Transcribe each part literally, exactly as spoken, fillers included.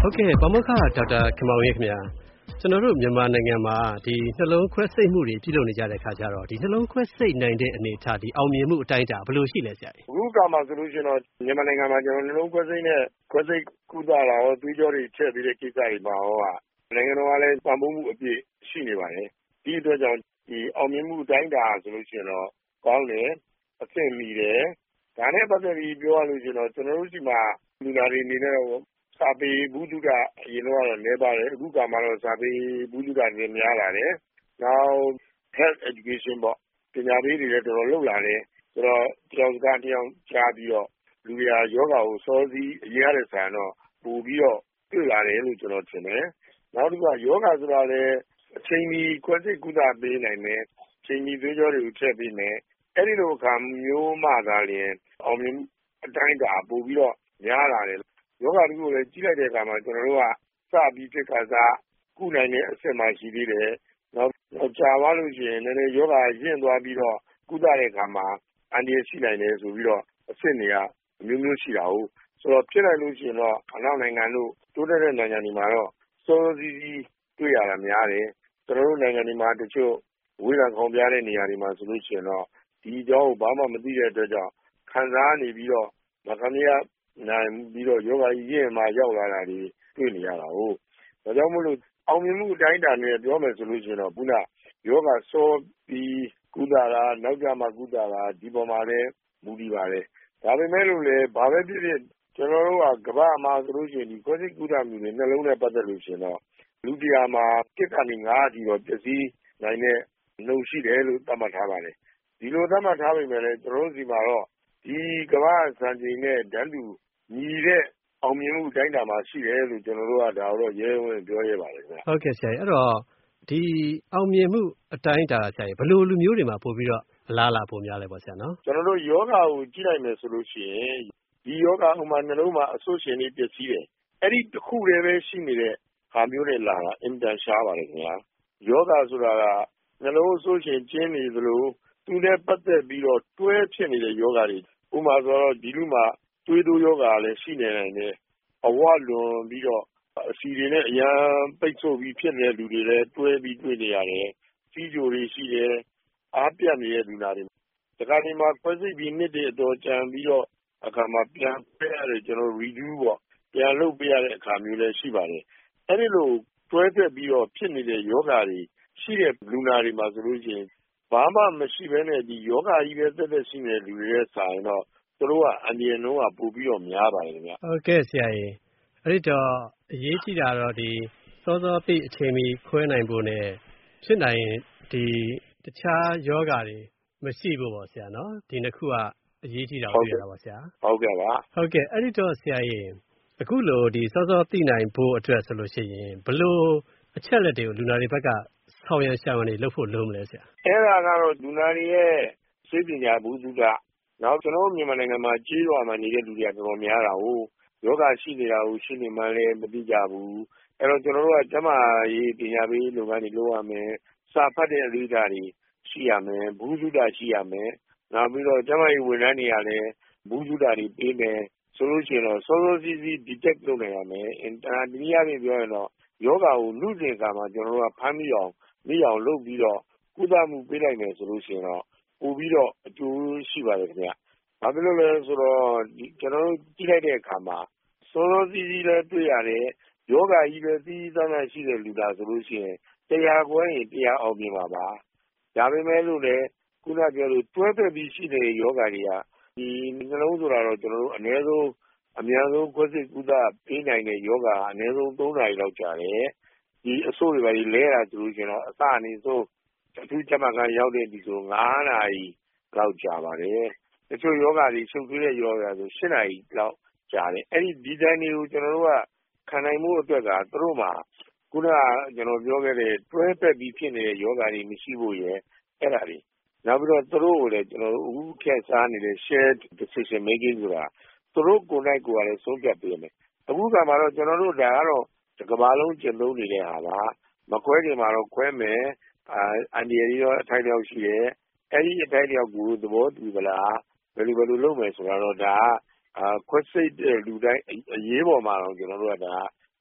ဟုတ်ကဲ့ပါမောက္ခဒေါက်တာခင်မောင်ရေးခင်ဗျာကျွန်တော်တို့မြန်မာနိုင်ငံမှာဒီနှလုံးခွဲစိတ်မှုတွေပြုလုပ်နေကြတဲ့ခါကျတော့ဒီနှလုံးခွဲစိတ်နိုင်တဲ့အနေအထားဒီအောင်မြင်မှုအတိုင်းအတာဘယ်လိုရှိလဲဆရာကြီးအခုကမှဆိုလို့ရှိရင်တော့မြန်မာနိုင်ငံမှာကျွန်တော်နှလုံးခွဲစိတ်နဲ့ခွဲစိတ်ကုသတာရောသွေးကြောတွေထည့်ပြီးတဲ့ကိစ္စတွေမှာဟောနိုင်ငံတော်ကလည်းပံ့ပိုးမှုအပြည့်ရှိနေပါတယ်ဒီအတွက်ကြောင့်ဒီအောင်မြင်မှုအတိုင်းအတာဆိုလို့ရှိရင်တော့ကောင်းတယ်အဆင့်မီတယ်ဒါနဲ့ပတ်သက်ပြီးပြောရလို့ရှိရင်တော့ကျွန်တော်တို့ဒီမှာလူနာတွေအနေနဲ့တော့စာပေဘူးတုဒအရင်တော့နေပါတယ်အခုကမှတော့စာပေဘူးတုဒတွေများလာတယ်နောက် health education ပေါ့ပညာပေးတွေလည်းတော်တော်လုပ်လာတယ်ဆိုတော့တယောက်စကားတယောက်ကြားပြီးတော့လူတွေဟာယောဂါကိုစောစီးအရင်ရတဲ့ဆိုင်တော့ပို့ပြီးတော့တွေ့လာတယ်လို့ကျွန်တော်ထင်တယ်နောက်တစ်ခုကယောဂါဆိုတာလည်းအချိန်ကြီးခွဲစိတ်ကုသပေးနိုင်တယ်အချိန်ကြီးသွေးကြောတွေကိုထည့်ပေးမယ်အဲ့ဒီလိုအခါမျိုးမှသာလျှင်အောင်မြင်အတိုင်းတာပို့ပြီးတော့များလာတယ်ယောဂါတွေကိုလည်းကြီးလိုက်တဲ့အခါမှာကျွန်တော်တို့ကစပြီးဖြစ်ခါစားကုနိုင်တဲ့အဆင့်မှရှိသေးတယ်နောက်တော့ကြာသွားလို့ရှိရင်လည်းယောဂါရင့်သွားပြီးတော့ကုသတဲ့အခါမှာအန္တရာယ်ရှိနိုင်တယ်ဆိုပြီးတော့အဆင့်တွေကအမျိုးမျိုးရှိတာဟုတ်ဆိုတော့ဖြစ်လိုက်လို့ရှိရင်တော့အနောက်နိုင်ငံတို့တိုးတက်တဲ့နိုင်ငံတွေမှာတော့စောစောစီးစီးတွေ့ရတာများတယ်ကျွန်တော်တို့နိုင်ငံတွေမှာတချို့ဝေးလံခေါင်ပြတဲ့နေရာတွေမှာဆိုလို့ရှိရင်တော့ဒီအကြောင်းကိုဘာမှမသိတဲ့အတွက်ကြောင့်ခံစားနေပြီးတော့မခမရနိုင်ပြီးတော့ယောဂါကြီးရင်မှရောက်လာတာတွေတွေ့နေရတာဟုတ်ဒါကြောင့်မို့လို့အောင်မြင်မှုအတိုင်းအတာနဲ့ပြောမယ်ဆိုလို့ရှိရင်တော့ခုနယောဂါစောပြီးကုသတာနောက်ကြမှာကုသတာဒီပေါ်မှာလည်းမူတည်ပါတယ်ဒါပေမဲ့လို့လည်းဘာပဲဖြစ်ဖြစ်ကျွန်တော်တို့ကကမ္ဘာမှာဆိုလို့ရှိရင်ဒီခွဲစိတ်ကုသမှုတွေနှလုံးနဲ့ပတ်သက်လို့ရှိရင်တော့လူတရားမှာတစ်ကနေငါးအထိတော့ပျက်စီးနိုင်တဲ့နှုန်းရှိတယ်လို့သတ်မှတ်ထားပါတယ်ဒီလိုသတ်မှတ်ထားပေမဲ့လည်းကျွန်တော်တို့စီမှာတော့ဒီကမ္ဘာစံချိန်နဲ့တန်းတူညီတဲ့အောင်မြင်မှုအတိုင်းအတာမှာရှိတယ်လို့ကျွန်တော်တို့ကဒါတော့ရဲဝင်ပြောရပါတယ်ခင်ဗျဟုတ်ကဲ့ဆရာကြီးအဲ့တော့ဒီအောင်မြင်မှုအတိုင်းအတာဆရာကြီးဘယ်လိုလူမျိုးတွေမှာပို့ပြီးတော့အလားအလာပိုများလဲပေါ့ဆရာနော်ကျွန်တော်တို့ယောဂါကိုကြည့်လိုက်မယ်ဆိုလို့ရှိရင်ဒီယောဂါဥမာနှလုံးမှာအဆိုးရှင်တွေပျက်စီးတယ်အဲ့ဒီတစ်ခုတည်းပဲရှိနေတဲ့ဟာမျိုးတွေလာတာအင်တန်ရှားပါတယ်ခင်ဗျာယောဂါဆိုတာကနှလုံးအဆိုးရှင်ကျင်းနေသလိုသူနဲ့ပတ်သက်ပြီးတော့တွဲဖြစ်နေတဲ့ယောဂါတွေဥမာဆိုတော့ဒီလူမှာသွေးတိုးယောဂါလည်းရှိနေနိုင်တယ်အဝလွန်ပြီးတော့အစီတွေနဲ့အရန်ပိတ်ဆို့ပြီးဖြစ်နေတဲ့လူတွေလည်းတွဲပြီးတွေ့နေရတယ်စီးကြိုတွေရှိတယ်အားပြတ်နေတဲ့လူနာတွေဒီကနေ့မှာခွဲစိတ်ပြီးနှစ်တွေအတော်ကြံပြီးတော့အခါမှာပြန်ပေးရတယ်ကျွန်တော် review ပေါ့ပြန်လုပ်ပေးရတဲ့အခါမျိုးလည်းရှိပါတယ်အဲ့ဒီလိုတွဲသက်ပြီးတော့ဖြစ်နေတဲ့ယောဂါတွေရှိတဲ့လူနာတွေမှာဆိုလို့ရှိရင်ဘာမှမရှိဘဲနဲ့ဒီယောဂါကြီးပဲသက်သက်ရှိနေတဲ့လူတွေရဲ့ဆိုင်တော့သူတို့ကအန္တရာယ်နှုန်းကပိုပြီးတော့များပါတယ်ခင်ဗျဟုတ်ကဲ့ဆရာကြီးအဲ့ဒီတော့အရေးကြီးတာတော့ဒီစောစောသိအချိန်မီခွဲနိုင်ဖို့ ਨੇ ဖြစ်နိုင်ဒီတခြားယောဂါတွေမရှိဘူးပေါ့ဆရာနော်ဒီနှစ်ခုကအရေးကြီးတာတွေ့ရတာပါဆရာဟုတ်ကဲ့ပါဟုတ်ကဲ့အဲ့ဒီတော့ဆရာကြီးအခုလိုဒီစောစောသိနိုင်ဖို့အတွက်ဆိုလို့ရှိရင်ဘလို့အချက်လက်တွေကိုလူနာတွေဘက်ကဆောင်ရန်ရှာဝန်တွေလုပ်ဖို့လုံးမလဲဆရာအဲ့ဒါကတော့လူနာတွေရဲ့စိတ်ပညာဘူးသူကနောက်ကျွန်တော်မြန်မာနိုင်ငံမှာကြေးရွာမှာနေတဲ့လူတွေကတော်တော်များတာဟုတ်ယောဂရှိနေတာကိုရှိနေမှလည်းမသိကြဘူးအဲ့တော့ကျွန်တော်တို့ကကျမရေးပညာပေးလုပ်ငန်းတွေလုပ်ရမယ်စာဖတ်တဲ့အလေးထားတွေရှိရမယ်ဘူးစုတာရှိရမယ်နောက်ပြီးတော့ကျမရေးဝန်ထမ်းတွေကလည်းဘူးစုတာတွေပေးမယ်ဆိုလို့ရှိရင်တော့စောစောစီးစီး detect လုပ်နိုင်ရမယ်အင်တာဒီနည်းအားဖြင့်ပြောရင်တော့ယောဂါကိုလူစဉ်ကမှာကျွန်တော်တို့ကဖမ်းမိအောင်မိအောင်လုပ်ပြီးတော့ကုသမှုပေးလိုက်မယ်ဆိုလို့ရှိရင်တော့ပို့ပြီးတော့အကျိုးရှိပါတယ်ခင်ဗျဘာဖြစ်လို့လဲဆိုတော့ဒီကျွန်တော်တို့ကြည့်လိုက်တဲ့အခါမှာစောစောစီးစီးလည်းတွေ့ရတယ်ယောဂါကြီးပဲသီးသန့်သန့်ရှိတဲ့လူသားဆိုလို့ရှိရင်တရားခွဲရင်တရားအောင်မြင်ပါပါဒါပေမဲ့လို့လည်းခုနပြောလို့တွဲသက်ပြီးရှိတဲ့ယောဂါတွေကဒီနှလုံးဆိုတာတော့ကျွန်တော်တို့အနည်းဆုံးအများဆုံးခွဲစိတ်ကုသပေးနိုင်တဲ့ယောဂါအနည်းဆုံးသုံးနာရီလောက်ကြာတယ်ဒီအဆိုးတွေပါကြီးလဲတာဆိုလို့ရှိရင်တော့အစအနေဆုံးအထူးကျမကရောက်တဲ့ဒီဆိုငါးနာရီလောက်ကြာပါတယ်တချို့ယောဂါတွေရှုပ်ထွေးတဲ့ယောဂါဆိုရှစ်နာရီလောက်ကြာတယ်အဲ့ဒီဒီဇိုင်းတွေကိုကျွန်တော်တို့ကခံနိုင်မှုအတွက်ကသူတို့မှာခုနကကျွန်တော်ပြောခဲ့တဲ့တွဲသက်ပြီးဖြစ်နေတဲ့ယောဂါတွေမရှိဖို့ရယ်အဲ့ဒါတွေနောက်ပြီးတော့သူတို့ကိုလည်းကျွန်တော်တို့အခုခက်စားနေတဲ့ shared decision making ဆိုတာသူတို့ကိုယ်နိုင်ကိုယ်ကလည်းဆုံးဖြတ်ပေးမယ်အခုကမှတော့ကျွန်တော်တို့ဒါကတော့ဒီကမ္ဘာလုံးကျင့်သုံးနေတဲ့ဟာပါမခွဲခင်မှာတော့ခွဲမယ်အန်ဒီရီရောအထိုက်လျောက်ရှိတယ်အဲ့ဒီအထိုက်လျောက်ကိုသဘောတူသလားဘယ်လိုဘယ်လိုလုပ်မယ်ဆိုတော့ဒါခွဲစိတ်တဲ့လူတိုင်းအရေးပေါ်မှာတော့ကျွန်တော်တို့ကဒါ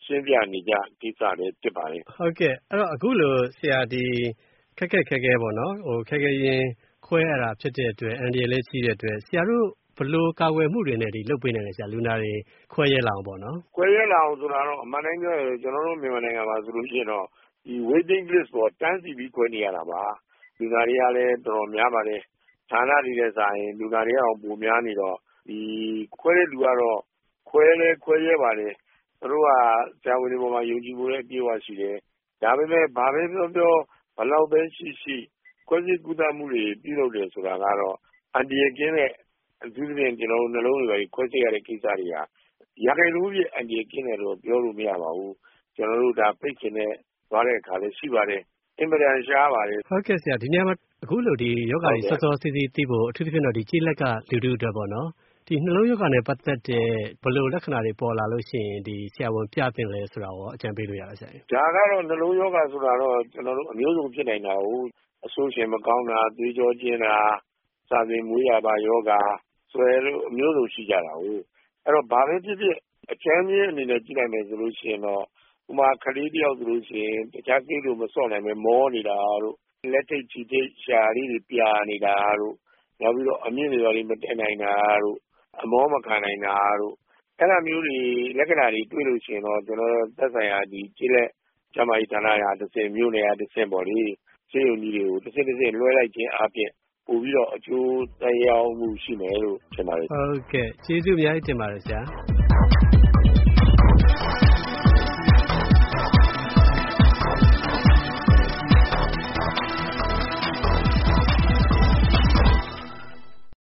ရှင်းပြနေကြကိစ္စလည်းဖြစ်ပါတယ်။ဟုတ်ကဲ့အဲ့တော့အခုလိုဆရာဒီခက်ခက်ခဲခဲပေါ့နော်ဟိုခက်ခဲရင်ခွဲရတာဖြစ်တဲ့အတွက်အန်ဒီရလည်းရှိတဲ့အတွက်ဆရာတို့ဘလို့ကာကွယ်မှုတွေနဲ့ဒီလုပ်ပေးနေတယ်ဆရာလူနာတွေခွဲရဲလာအောင်ပေါ့နော်ခွဲရဲလာအောင်ဆိုတာတော့အမှန်တိုင်းပြောရင်ကျွန်တော်တို့မြန်မာနိုင်ငံမှာဆိုလို့ရှိရင်တော့ဒီ waiting list ပေါ်တန်းစီပြီးခွဲနေရတာပါလူနာတွေကလည်းတော်တော်များပါတယ်ဌာနတွေနဲ့ဆိုင်လူနာတွေအောင်ပုံများနေတော့ဒီခွဲတဲ့လူကတော့ခွဲလဲခွဲရဲပါတယ်သူတို့ကဆရာဝန်တွေပေါ်မှာယုံကြည်မှုလည်းအပြည့်အဝရှိတယ်ဒါပေမဲ့ဘာပဲပြောပြောဘလောက်ပဲရှိရှိခွဲစိတ်ကုသမှုတွေပြုလုပ်တယ်ဆိုတာကတော့အန်ဒီရကင်းတဲ့အထူးသဖြင့်ကျွန်တော်တို့နှလုံးတွေပဲခွဲစိတ်ရတဲ့ကိစ္စတွေကရခိုင်လူကြီးအန်ဒီရကင်းတယ်လို့ပြောလို့မရပါဘူးကျွန်တော်တို့ဒါပိတ်ချင်တဲ့သွားတဲ့အခါလည်းရှိပါတယ်အင်မတန်ရှားပါတယ်ဟုတ်ကဲ့ဆရာဒီနေရာမှာအခုလိုဒီယောဂါကြီးစောစောစီးစီးသိဖို့အထူးသဖြင့်တော့ဒီကြေးလက်ကလူတို့အတွက်ပေါ့နော်ဒီနှလုံးယောဂါနဲ့ပတ်သက်တဲ့ဘယ်လိုလက္ခဏာတွေပေါ်လာလို့ရှိရင်ဒီဆရာဝန်ပြသင့်လဲဆိုတာရောအကြံပေးလို့ရလားဆရာဒါကတော့နှလုံးယောဂါဆိုတာတော့ကျွန်တော်တို့အမျိုးစုံဖြစ်နိုင်တာဟုတ်အဆိုးရှင်မကောင်းတာသွေးကြောကျဉ်တာစာသင်မွေးရပါယောဂါဆွဲလို့အမျိုးစုံရှိကြတာဟုတ်အဲ့တော့ဘာပဲဖြစ်ဖြစ်အချမ်းကြီးအနေနဲ့ကြည့်လိုက်မယ်ဆိုလို့ရှိရင်တော့ဥမာခလေးတယောက်ဆိုလို့ရှိရင်တခြားကိလို့မစော့နိုင်ပဲမောနေတာတို့လက်ထိတ်ချီထိတ်ရှာလေးတွေပြာနေတာတို့နောက်ပြီးတော့အမြင့်တွေပါလေးမတက်နိုင်တာတို့အမောမခံနိုင်တာတို့အဲ့လိုမျိုးတွေလက္ခဏာတွေတွေ့လို့ရှိရင်တော့ကျွန်တော်သက်ဆိုင်ရာဒီကြည့်လက်ကျမကြီးဌာနရာတစ်စင်မျိုးနယ်ရာတစ်စင်ပေါ့လေရှင်းုံကြီးတွေကိုတစ်စင်တစ်စင်လွှဲလိုက်ခြင်းအပြင်ပို့ပြီးတော့အကျိုးတရားမှုရှိမယ်လို့ထင်ပါတယ်ဟုတ်ကဲ့ကျေးဇူးအများကြီးတင်ပါတယ်ဆရာ